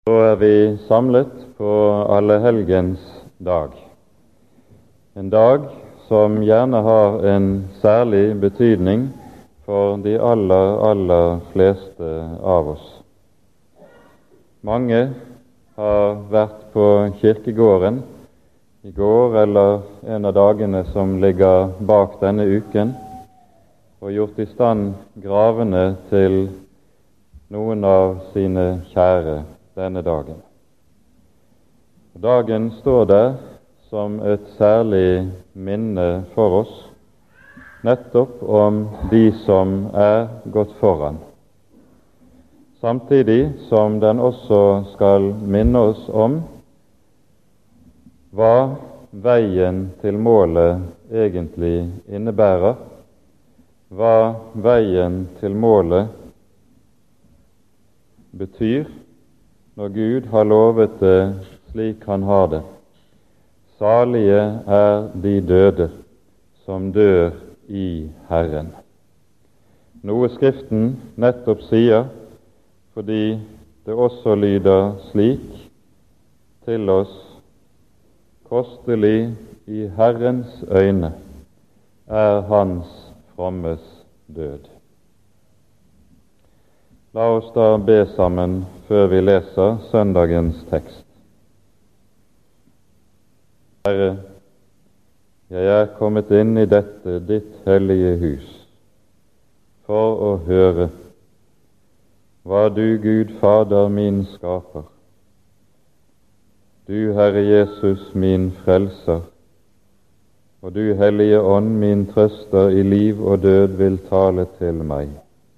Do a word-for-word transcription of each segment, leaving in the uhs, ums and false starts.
Så er vi samlet på Allehelgens dag, en dag som gjerne har en særlig betydning for de aller, aller fleste av oss. Mange har vært på kirkegården i går eller en av dagene som ligger bak denne uken, og gjort i stand gravene til noen av sine kjære denne dagen. Dagen står der som et særlig minne for oss, nettopp om de som er gått foran, samtidig som den også skal minne oss om hva veien til målet egentlig innebærer, hva veien til målet betyr når Gud har lovet det slik han har det. Salige er de døde som dør i Herren. Noe Skriften nettopp sier, fordi det også lyder slik til oss: kostelig i Herrens øyne er hans frommes død. La oss da be sammen før vi leser søndagens tekst. Herre, jeg er kommet inn i dette ditt hellige hus for å høre hva du, Gud Fader min skaper, du Herre Jesus min frelser, og du Hellige Ånd min trøster i liv og død vil tale til meg.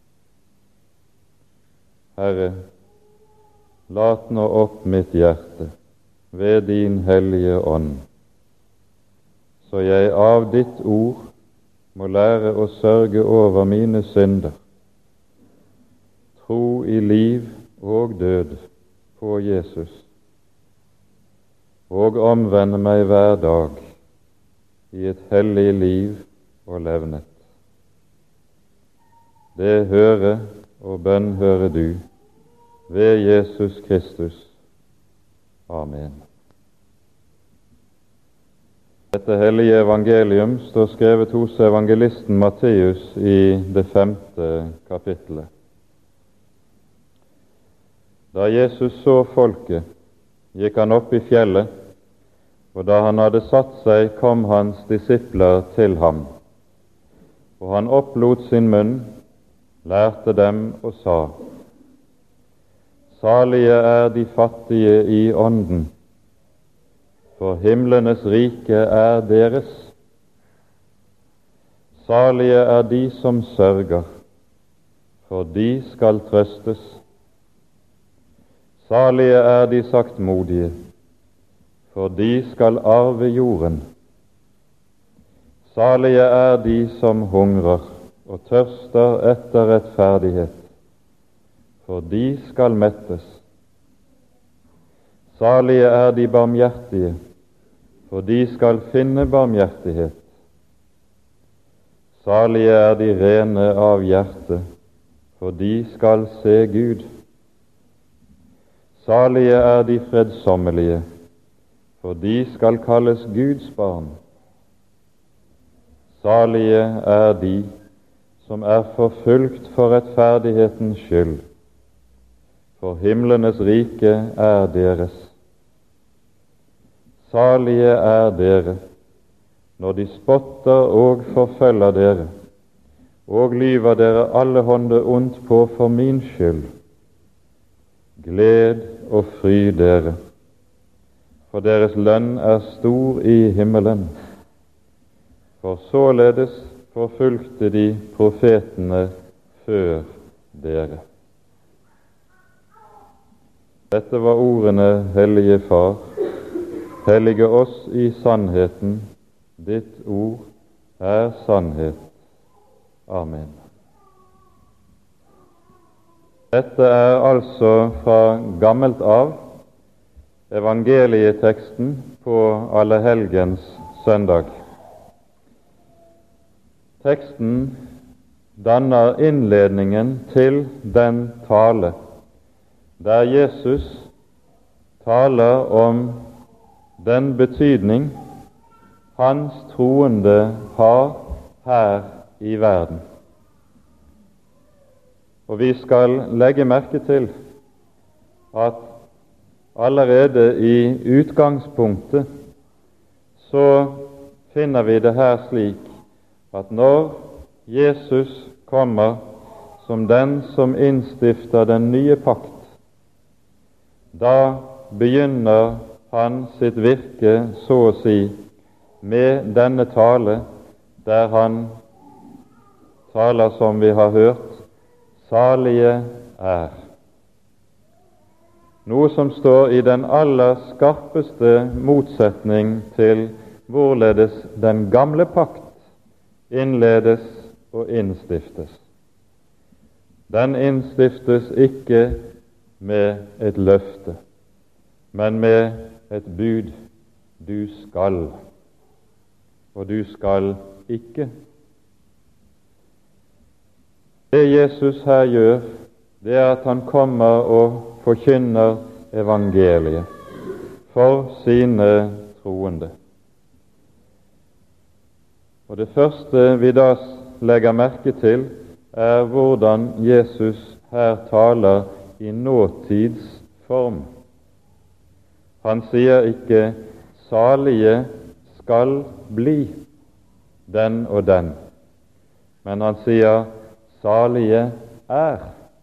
Herre, lat nå opp mitt hjerte ved din hellige ånd, så jeg av ditt ord må lære å sørge over mine synder, tro i liv og død på Jesus, og omvende meg hver dag i et hellig liv og levnet. Det høre og bønn hører du ved Jesus Kristus. Amen. Dette hellige evangelium står skrevet hos evangelisten Matteus i det femte kapittelet. Da Jesus så folket, gikk han opp i fjellet, og da han hadde satt seg, kom hans disipler til ham, og han opplot sin munn, lærte dem og sa: Salige er de fattige i ånden, for himlenes rike er deres. Salige er de som sørger, for de skal trøstes. Salige er de saktmodige, for de skal arve jorden. Salige er de som hungrer og tørster etter rettferdighet, for de skal mettes. Salige er de barmhjertige, for de skal finne barmhjertighet. Salige er de rene av hjerte, for de skal se Gud. Salige er de fredsommelige, for de skal kalles Guds barn. Salige er de som er forfulgt for rettferdighetens skyld, for himlenes rike er deres. Salige er dere når de spotter og forfølger dere, og lyver dere allehånde ondt på for min skyld. Gled og fry dere, for deres lønn er stor i himmelen. For således forfulgte de profetene før dere. Dette var ordene, Hellige Far. Hellige oss i sannheten. Ditt ord er sannhet. Amen. Dette er altså fra gammelt av evangelieteksten på Allehelgens søndag. Teksten danner innledningen til den tale der Jesus taler om den betydning hans troende har her i verden. Og vi skal legge merke til at allerede i utgangspunktet så finner vi det her slik at når Jesus kommer som den som innstifter den nye pakt, da begynner han sitt virke, så å si, med denne tale, der han taler, som vi har hørt, salige er. Noe som står i den aller skarpeste motsetning til hvorledes den gamle pakt innledes og innstiftes. Den innstiftes ikke med et løfte, men med et bud: du skal, og du skal ikke. Det Jesus her gjør, det er at han kommer og forkynner evangeliet for sine troende. Og det første vi da legger merke til, er hvordan Jesus her taler i nåtidsform. Han sier ikke salige skal bli den og den, men han sier salige er.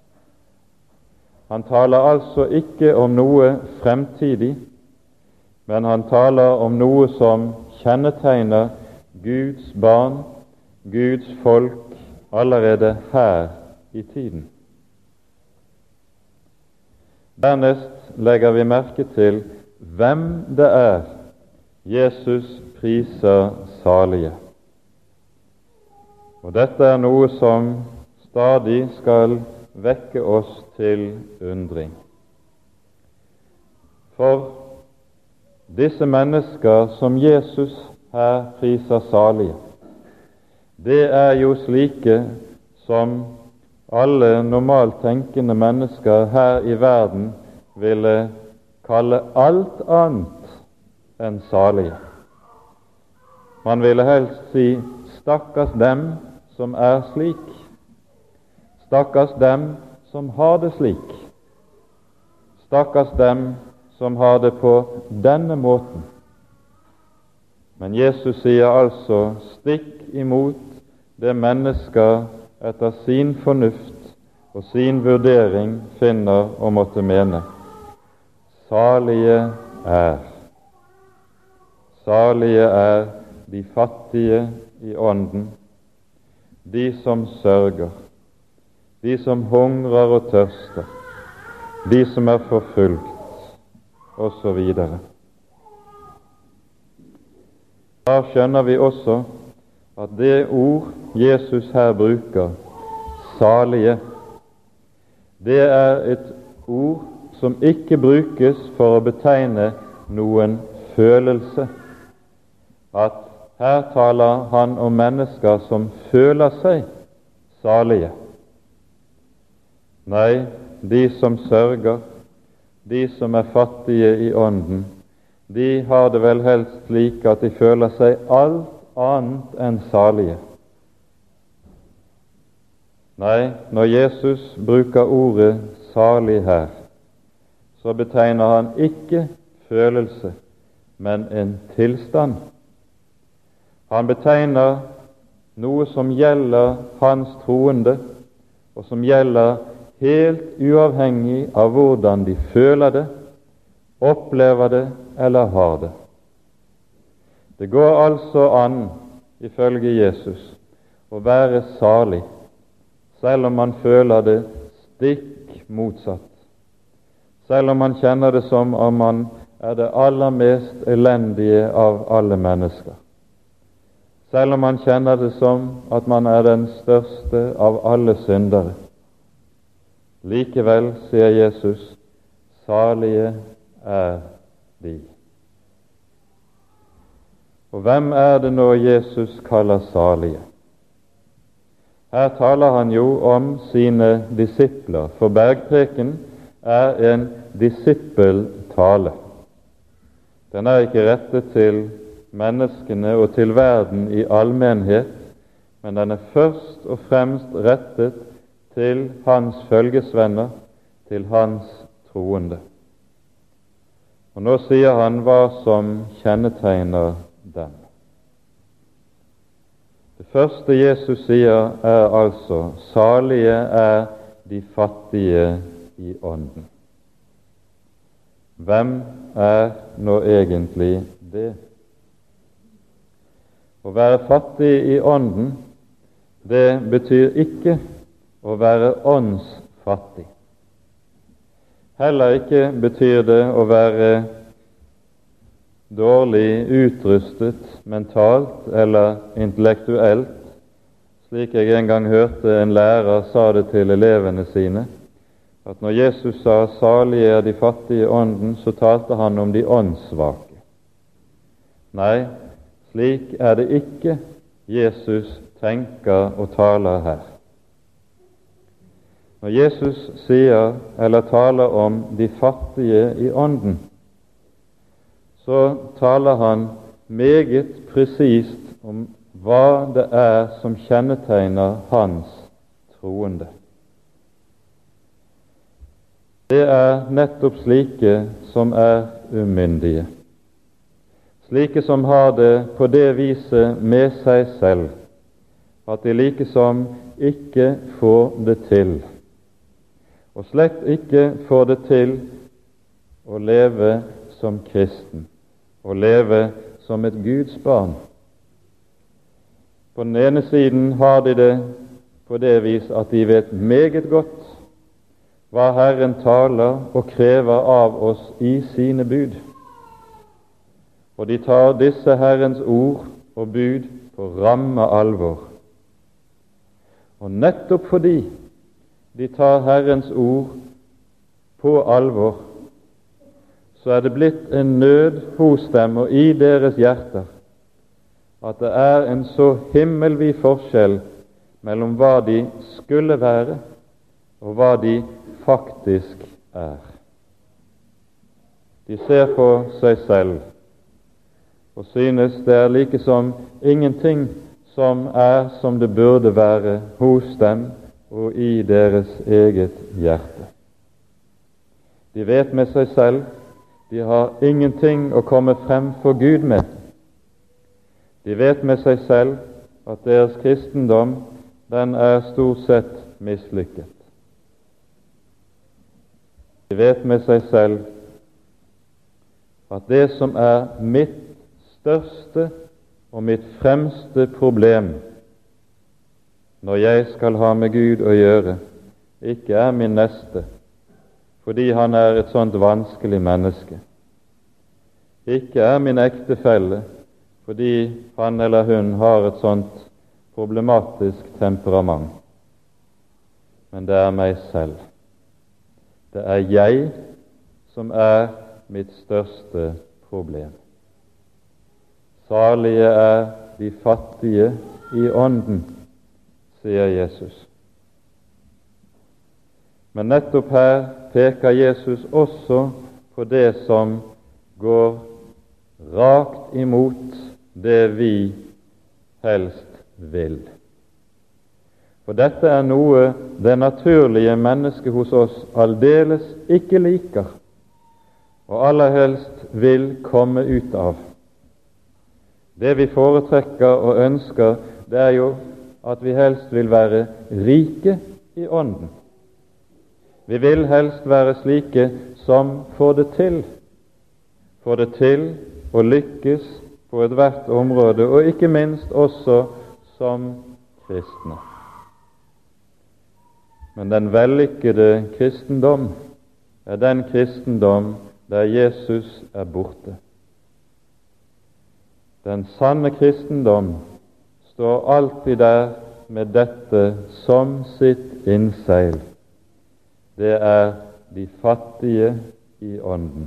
Han taler altså ikke om noe fremtidig, men han taler om noe som kjennetegner Guds barn, Guds folk, allerede her i tiden. Dernest legger vi merke til hvem det er Jesus priser salige. Og dette er noe som stadig skal vekke oss til undring. For disse mennesker som Jesus her priser salige, det er jo slike som alle normalt tenkende mennesker her i verden ville kalle alt annet enn salige. Man ville helst si stakkars dem som er slik, stakkars dem som har det slik, stakkars dem som har det på denne måten. Men Jesus sier altså stikk imot det mennesker etter sin fornuft og sin vurdering finner å måtte mene. Salige er. Salige er de fattige i ånden, de som sørger, de som hungrer og tørster, de som er forfulgt, og så videre. Da skjønner vi også at det ord Jesus her bruker, salige, det er et ord som ikke brukes for å betegne noen følelse. At her taler han om mennesker som føler seg salige. Nei, de som sørger, de som er fattige i ånden, de har det vel helst slik at de føler seg alt annet enn salige. Nei, når Jesus bruker ordet salig her, så betegner han ikke følelse, men en tilstand. Han betegner noe som gjelder hans troende, og som gjelder helt uavhengig av hvordan de føler det, opplever det eller har det. Det går altså an, ifølge Jesus, å være salig, selv om man føler det stikk motsatt, selv om man kjenner det som om man er det aller mest elendige av alle mennesker, selv om man kjenner det som at man er den største av alle syndere. Likevel, sier Jesus, salige er de. Og hvem er det nå Jesus kaller salige? Her taler han jo om sine disipler, for bergpreken er en disippeltale. tale. Den er ikke rettet til menneskene og til verden i allmennhet, men den er først og fremst rettet til hans følgesvenner, til hans troende. Og nå sier han hva som kjennetegner dem. Det første Jesus sier, er altså: salige er de fattige i ånden. Hvem er nå egentlig det? Å være fattig i ånden, det betyr ikke å være åndsfattig. Heller ikke betyr det å være dårlig utrustet mentalt eller intellektuelt, slik jeg en gang hørte en lærer sa det til elevene sine, at når Jesus sa 'salige er de fattige i ånden', så talte han om de åndssvake. Nei, slik er det ikke Jesus tenker og taler her. Når Jesus sier eller taler om de fattige i ånden, så taler han meget presist om hva det er som kjennetegner hans troende. Det er nettopp slike som er umyndige, slike som har det på det viset med seg selv at de likesom ikke får det til, og slett ikke får det til å leve som kristen, å leve som et Guds barn. På den ene siden har de det på det vis at de vet meget godt hva Herren taler og krever av oss i sine bud, og de tar disse Herrens ord og bud på ramme alvor. Og nettopp fordi de tar Herrens ord på alvor, så er det blitt en nød hos dem og i deres hjerter at det er en så himmelvid forskjell mellom hva de skulle være og hva de faktisk er. De ser på seg selv og synes det er likesom ingenting som er som det burde være hos dem og i deres eget hjerte. De vet med seg selv de har ingenting å komme frem for Gud med. De vet med seg selv at deres kristendom, den er stort sett mislykket. De vet med seg selv at det som er mitt største og mitt fremste problem når jeg skal ha med Gud å gjøre, ikke er min neste, fordi han er et sånt vanskelig menneske. Ikke er min ektefelle, fordi han eller hun har et sånt problematisk temperament. Men det er meg selv. Det er jeg som er mitt største problem. Salige er de fattige i ånden, sier Jesus. Men nettopp her peker Jesus også på det som går rakt imot det vi helst vil. For dette er noe det naturlige mennesket hos oss aldeles ikke liker, og aller helst vil komme ut av. Det vi foretrekker og ønsker, det er jo at vi helst vil være rike i ånden. Vi vil helst være slike som får det til, får det til å lykkes på ethvert område, og ikke minst også som kristne. Men den vellykkede kristendom er den kristendom der Jesus er borte. Den sanne kristendom står alltid der med dette som sitt innseil. Det er de fattige i ånden.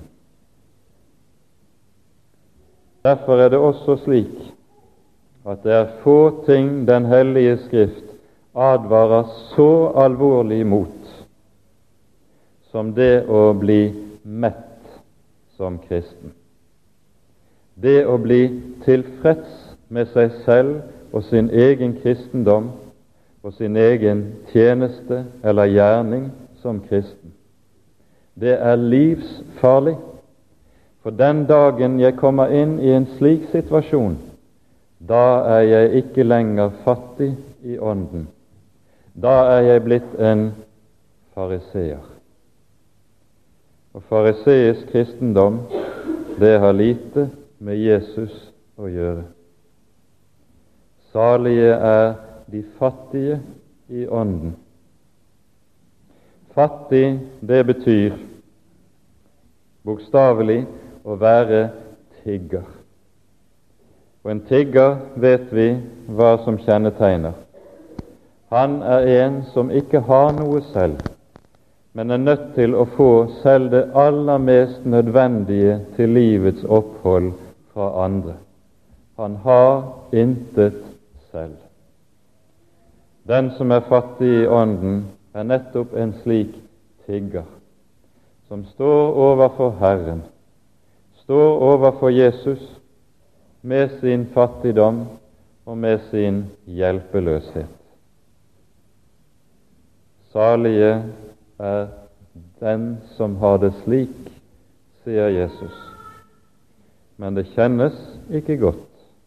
Derfor er det også slik at det er få ting Den hellige Skrift advarer så alvorlig imot som det å bli mett som kristen. Det å bli tilfreds med seg selv og sin egen kristendom og sin egen tjeneste eller gjerning som kristen, det er livsfarlig. For den dagen jeg kommer inn i en slik situasjon, da er jeg ikke lenger fattig i ånden. Da er jeg blitt en fariseer. Og fariseisk kristendom, det har lite med Jesus å gjøre. Salige er de fattige i ånden. Fattig, det betyr bokstavelig å være tigger. Og en tigger vet vi hva som kjennetegner. Han er en som ikke har noe selv, men er nødt til å få selv det aller mest nødvendige til livets opphold fra andre. Han har intet selv. Den som er fattig i ånden, er nettopp en slik tigger, som står overfor Herren, står overfor Jesus med sin fattigdom og med sin hjelpeløshet. Salige er den som har det slik, sier Jesus, men det kjennes ikke godt.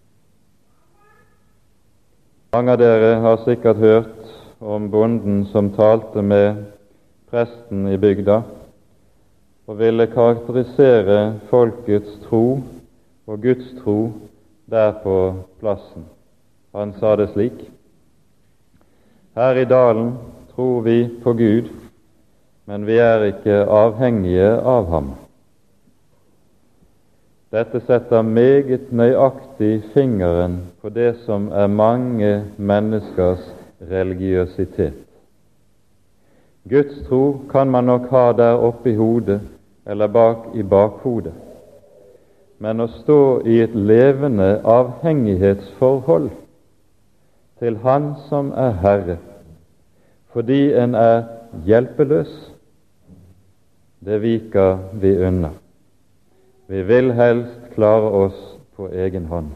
Mange av dere har sikkert hørt om bonden som talte med presten i bygda og ville karakterisere folkets tro og Guds tro der på plassen. Han sa det slik: her i dalen tror vi på Gud, men vi er ikke avhengige av ham. Dette setter meget nøyaktig fingeren på det som er mange menneskers religiøsitet. Guds tro kan man nok ha der oppe i hodet eller bak i bakhodet, men å stå i et levende avhengighetsforhold til Han som er Herre, fordi en er hjelpeløs, det viker vi unna. Vi vil helst klare oss på egen hånd.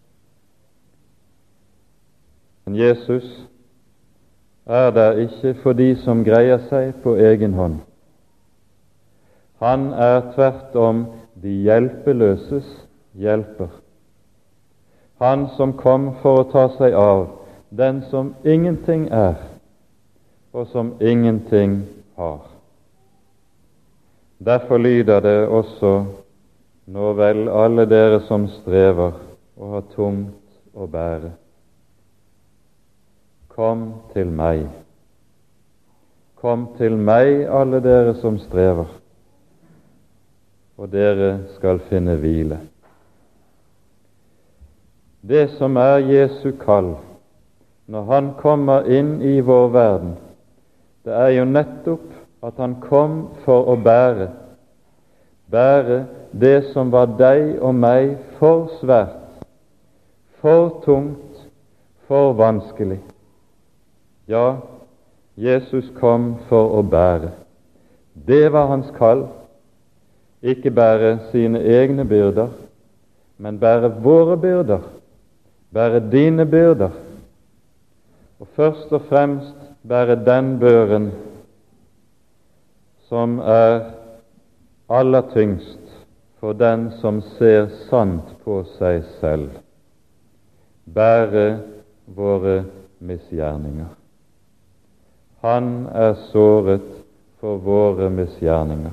Men Jesus er der ikke for de som greier seg på egen hånd. Han er tvert om de hjelpeløses hjelper. Han som kom for å ta seg av den som ingenting er, og som ingenting har. Derfor lyder det også: nå vel, alle dere som strever og har tungt å bære, kom til meg. Kom til meg, alle dere som strever, og dere skal finne hvile. Det som er Jesu kall når Han kommer inn i vår verden, det er jo nettopp at Han kom for å bære, bære det som var deg og meg for svært, for tungt, for vanskelig. Ja, Jesus kom for å bære. Det var Hans kall. Ikke bære sine egne byrder, men bære våre byrder, bære dine byrder, og først og fremst bære den børen som er aller tyngst for den som ser sant på seg selv, bære våre misgjerninger. Han er såret for våre misgjerninger,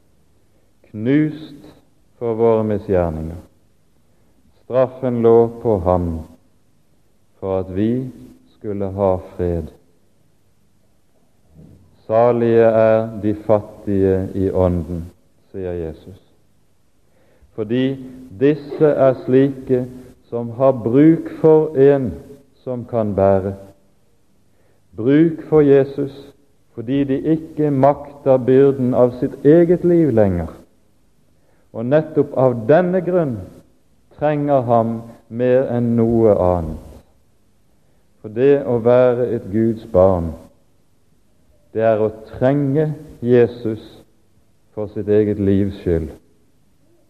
knust for våre misgjerninger. Straffen lå på ham for at vi skulle ha fred. Salige er de fattige i ånden, sier Jesus, fordi disse er slike som har bruk for en som kan bære. Bruk for Jesus fordi de ikke makter byrden av sitt eget liv lenger, og nettopp av denne grunn trenger ham mer enn noe annet. For det å være et Guds barn, det er å trenge Jesus for sitt eget livs skyld.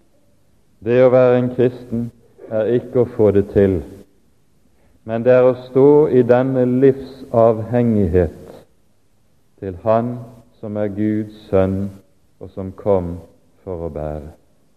Det å være en kristen er ikke å få det til, men det er å stå i denne livsavhengighet til Han som er Guds sønn, og som kom for å bære.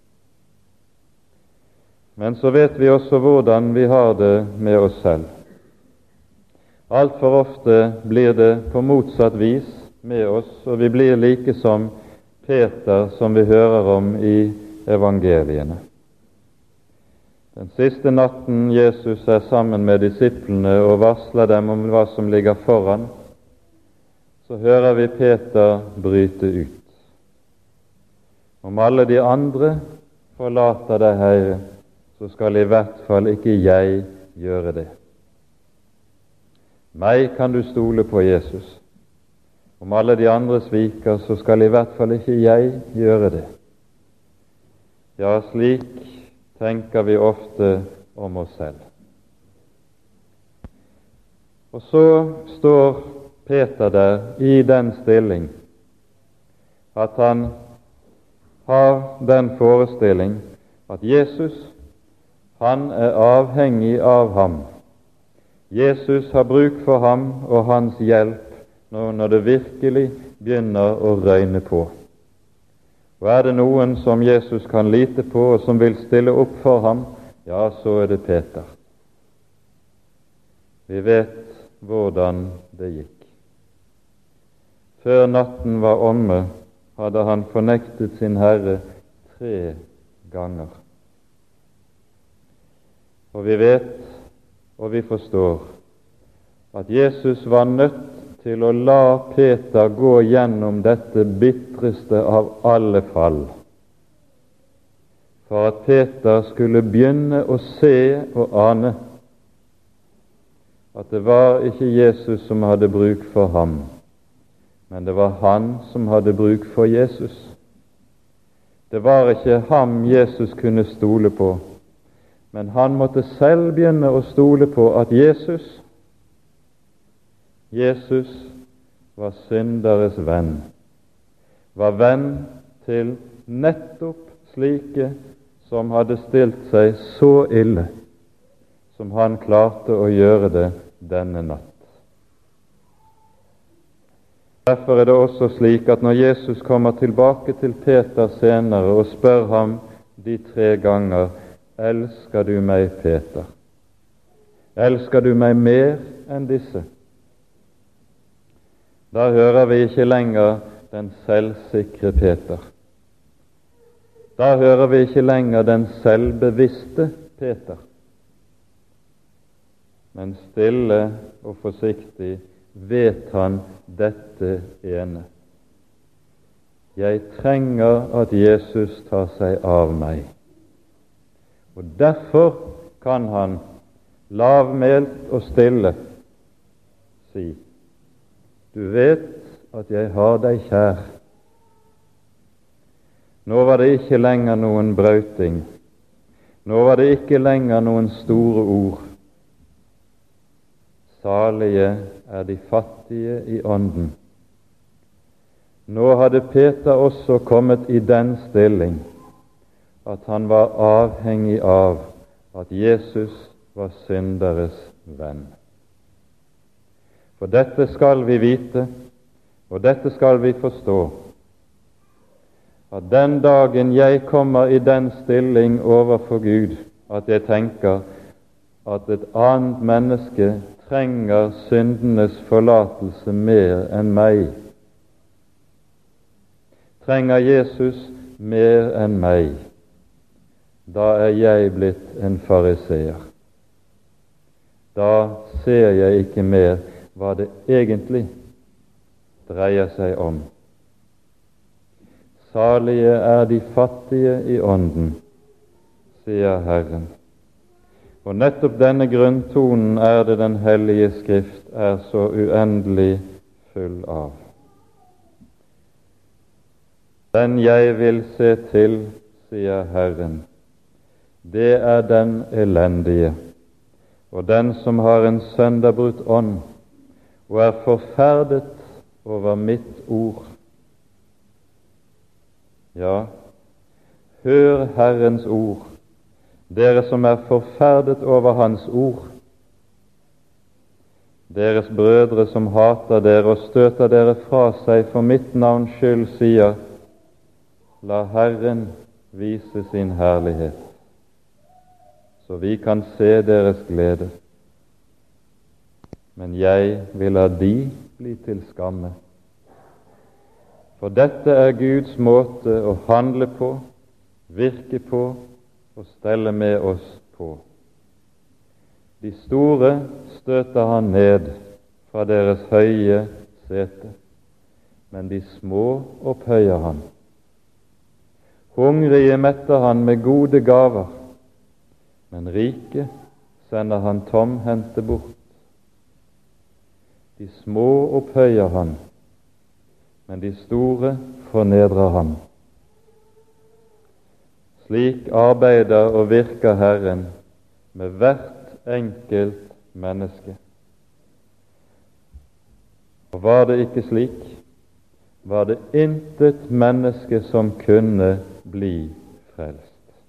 Men så vet vi også hvordan vi har det med oss selv. Altfor ofte blir det på motsatt vis med oss, og vi blir like som Peter, som vi hører om i evangeliene. Den siste natten Jesus er sammen med disiplene og varsler dem om hva som ligger foran, så hører vi Peter bryte ut. Om alle de andre forlater deg, Herre, så skal i hvert fall ikke jeg gjøre det. Meg kan du stole på, Jesus. Om alle de andre sviker, så skal i hvert fall ikke jeg gjøre det. Ja, slik tenker vi ofte om oss selv. Og så står Peter der i den stilling at han har den forestilling at Jesus, han er avhengig av ham. Jesus har bruk for ham og hans hjelp når det virkelig begynner å røyne på. Og er det noen som Jesus kan lite på, og som vil stille opp for ham, ja, så er det Peter. Vi vet hvordan det gikk. Før natten var omme, hadde han fornektet sin Herre tre ganger. Og vi vet, og vi forstår, at Jesus var nødt til å la Peter gå gjennom dette bitreste av alle fall, for at Peter skulle begynne å se og ane at det var ikke Jesus som hadde bruk for ham, men det var han som hadde bruk for Jesus. Det var ikke ham Jesus kunne stole på, men han måtte selv begynne å stole på at Jesus, Jesus var synderes venn, var venn til nettopp slike som hadde stilt seg så ille som han klarte å gjøre det denne natt. Derfor er det også slik at når Jesus kommer tilbake til Peter senere og spør ham de tre ganger: elsker du meg, Peter? Elsker du meg mer enn disse? Da hører vi ikke lenger den selvsikre Peter. Da hører vi ikke lenger den selvbevisste Peter. Men stille og forsiktig vet han dette ene: jeg trenger at Jesus tar seg av meg. Og derfor kan han lavmælt og stille si: du vet at jeg har deg kjær. Nå var det ikke lenger noen brauting. Nå var det ikke lenger noen store ord. Salige er de fattige i ånden. Nå hadde Peter også kommet i den stilling at han var avhengig av at Jesus var synderes venn. For dette skal vi vite, og dette skal vi forstå, at den dagen jeg kommer i den stilling overfor Gud at jeg tenker at et annet menneske trenger syndenes forlatelse mer enn meg, trenger Jesus mer enn meg, da er jeg blitt en fariseer. Da ser jeg ikke mer hva det egentlig dreier seg om. Salige er de fattige i ånden, sier Herren. Og nettopp denne grunntonen er det Den hellige Skrift er så uendelig full av. Den jeg vil se til, sier Herren, det er den elendige, og den som har en sønderbrutt ånd, og er forferdet over mitt ord. Ja, hør Herrens ord dere som er forferdet over hans ord, deres brødre som hater dere og støter dere fra seg for mitt navns skyld, sier, la Herren vise sin herlighet, så vi kan se deres glede. Men jeg vil la de bli til skamme. For dette er Guds måte å handle på, virke på og stelle med oss på. De store støter han ned fra deres høye sete, men de små opphøyer han. Hungrige metter han med gode gaver, men rike sender han tomhendte bort. De små opphøyer han, men de store fornedrer han. Slik arbeider og virker Herren med hvert enkelt menneske. Og var det ikke slik, var det intet menneske som kunne bli frelst.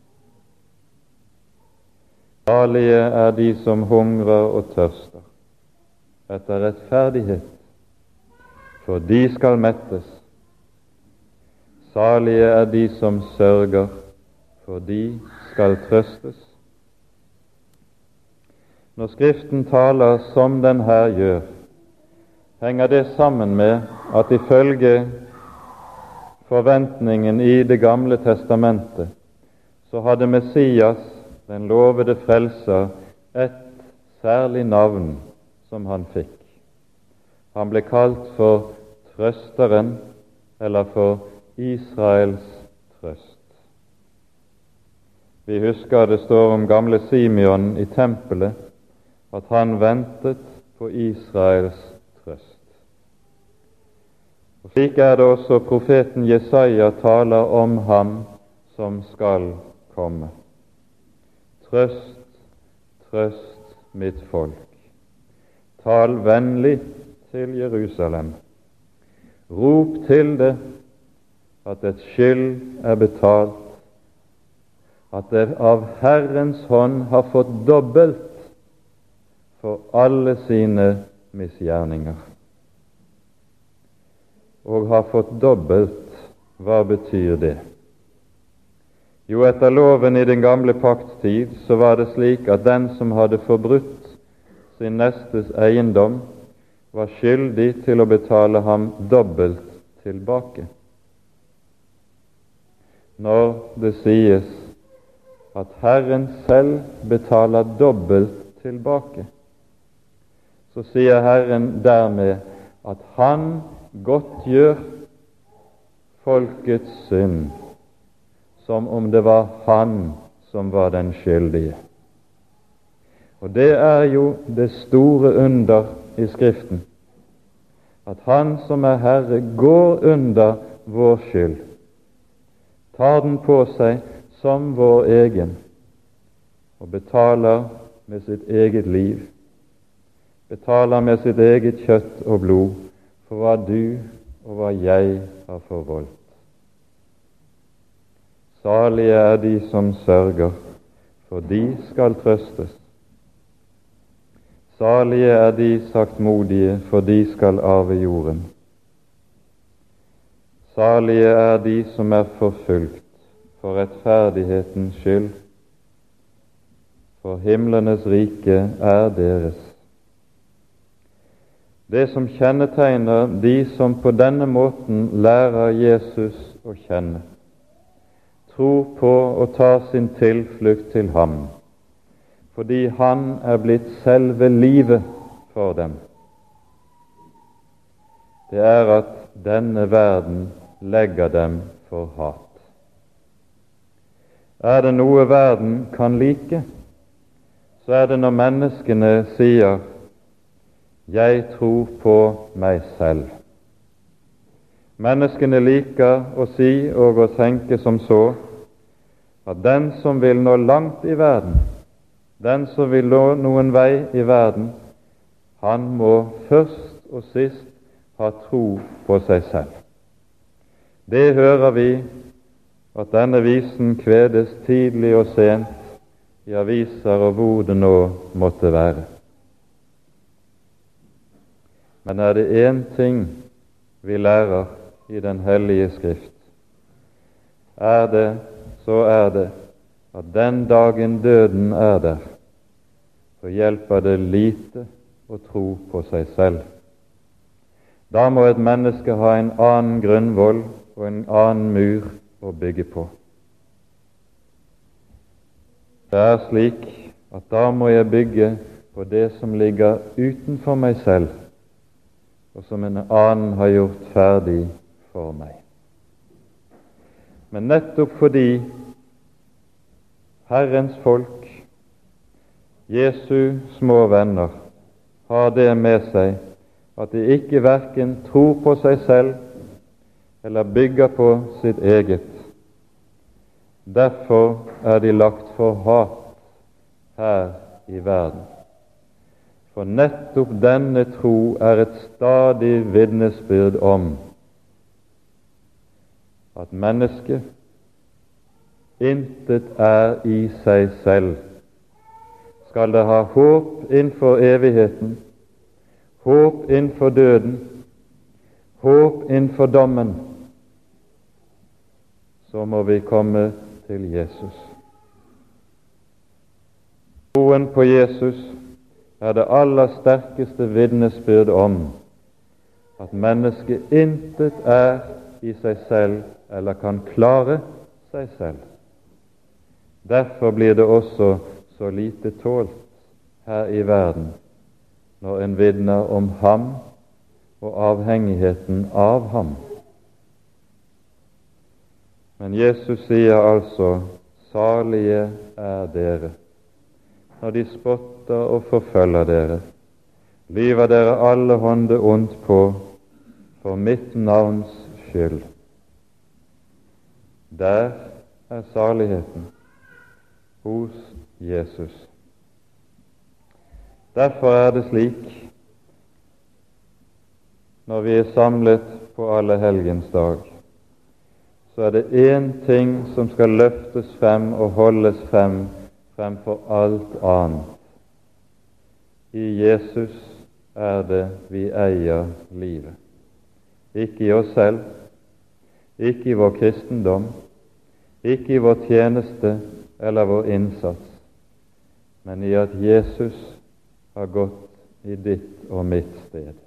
Salige er de som hungrer og tørster etter rettferdighet, for de skal mettes. Salige er de som sørger, for de skal trøstes. Når Skriften taler som den her gjør, henger det sammen med at ifølge forventningen i Det gamle testamentet, så hadde Messias, den lovede frelser, et særlig navn som han fikk. Han ble kalt for Trøsteren, eller for Israels trøst. Vi husker det står om gamle Simeon i tempelet, at han ventet på Israels trøst. Og slik er det også profeten Jesaja taler om ham som skal komme. Trøst, trøst mitt folk. Tal vennlig til Jerusalem. Rop til det at dets skyld er betalt, at det av Herrens hånd har fått dobbelt for alle sine misgjerninger. Og har fått dobbelt, hva betyr det? Jo, etter loven i den gamle paktstid så var det slik at den som hadde forbrutt sin nestes eiendom, var skyldig til å betale ham dobbelt tilbake. Når det sies at Herren selv betaler dobbelt tilbake, så sier Herren dermed at han godtgjør folkets synd, som om det var han som var den skyldige. Og det er jo det store under i Skriften, at han som er Herre går under vår skyld, tar den på seg som vår egen, og betaler med sitt eget liv, betaler med sitt eget kjøtt og blod for hva du og hva jeg har forvoldt. Salige er de som sørger, for de skal trøstes. Salige er de saktmodige, for de skal arve jorden. Salige er de som er forfulgt for rettferdighetens skyld, for himlenes rike er deres. Det som kjennetegner de som på denne måten lærer Jesus å kjenne, tror på og tar sin tilflukt til ham, fordi han er blitt selve livet for dem, det er at denne verden legger dem for hat. Er det noe verden kan like, så er det når menneskene sier, jeg tror på meg selv. Menneskene liker å si og å tenke som så, at den som vil nå langt i verden, den som vil nå noen vei i verden, han må først og sist ha tro på seg selv. Det hører vi, at denne visen kvedes tidlig og sent i aviser og hvor det nå måtte være. Men er det én ting vi lærer i Den hellige Skrift, er det, så er det at den dagen døden er der, så hjelper det lite å tro på seg selv. Da må et menneske ha en annen grunnvoll og en annen mur å bygge på. Det er slik at da må jeg bygge på det som ligger utenfor meg selv, og som en annen har gjort ferdig for meg. Men nettopp fordi Herrens folk, Jesu små venner, har det med seg at de ikke hverken tror på seg selv eller bygger på sitt eget. Derfor er de lagt for hat her i verden. For nettopp denne tro er et stadig vitnesbyrd om at mennesket intet er i seg selv. Skal det ha håp innenfor evigheten, håp innenfor døden, håp innenfor dommen, så må vi komme til Jesus. Troen på Jesus er det aller sterkeste vitnesbyrd om at mennesket intet er i seg selv eller kan klare seg selv. Derfor blir det også så lite tålt her i verden når en vitner om ham og avhengigheten av ham. Men Jesus sier altså, salige er dere når de spotter og forfølger dere, lyver dere alle hånde ondt på for mitt navns skyld. Der er saligheten hos Jesus. Derfor er det slik, når vi er samlet på Allehelgens dag, så er det én ting som skal løftes frem og holdes frem fremfor alt annet. I Jesus er det vi eier livet. Ikke i oss selv, ikke i vår kristendom, ikke i vår tjeneste eller vår innsats, men i at Jesus har gått i ditt og mitt sted.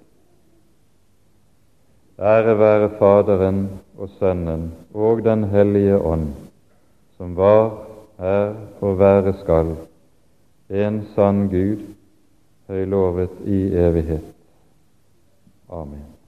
Ære være Faderen og Sønnen og Den hellige Ånd, som var, er og være skal, en sann Gud, høylovet i evighet. Amen.